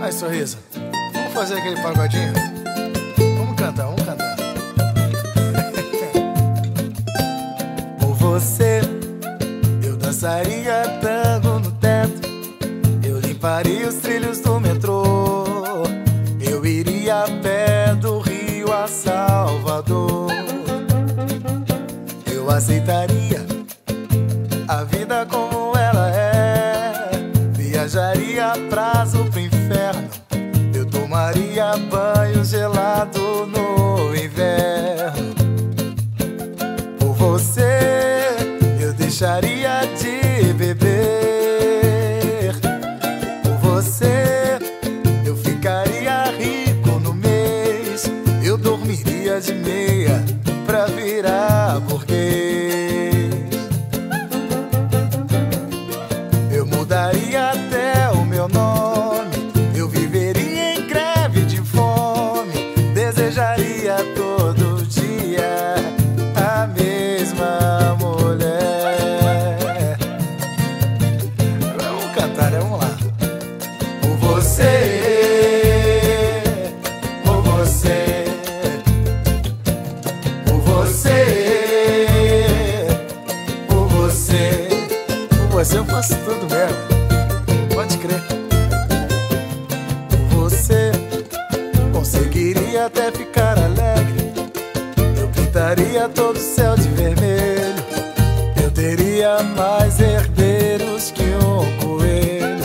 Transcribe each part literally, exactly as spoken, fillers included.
Vai, sorriso. Vamos fazer aquele pagodinho? Vamos cantar, vamos cantar. Por você, eu dançaria tango no teto. Eu limparia os trilhos do metrô. Eu iria a pé do Rio a Salvador. Eu aceitaria a vida como ela é. Viajaria a prazo pro inferno. Eu tomaria banho gelado no inverno. Por você eu deixaria de beber. Por você eu ficaria rico no mês. Eu dormiria de meia pra virar burguês. Eu mudaria até o meu nome. Eu viveria em greve de fome. Desejaria todo dia a mesma mulher. Vamos cantar, vamos lá. Por você, por você, por você, por você, por você eu faço tudo mesmo. Pode crer. Por você conseguiria até ficar alegre. Eu pintaria todo o céu de vermelho. Eu teria mais herdeiros que um coelho.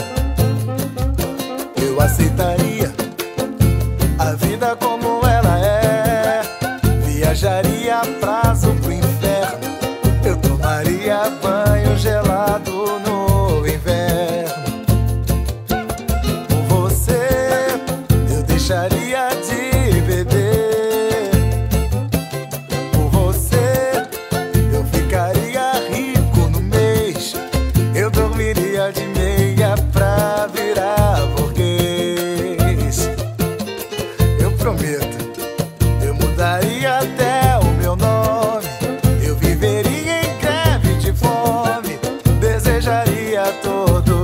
Eu aceitaria a vida como ela é. Viajaria a prazo pro inferno. Eu tomaria banho gelado no inverno. Por você eu deixaria de beber. Por você eu ficaria rico no mês. Eu dormiria de meia pra virar burguês. Eu prometo, eu mudaria até o meu nome. Eu viveria em greve de fome. Desejaria todo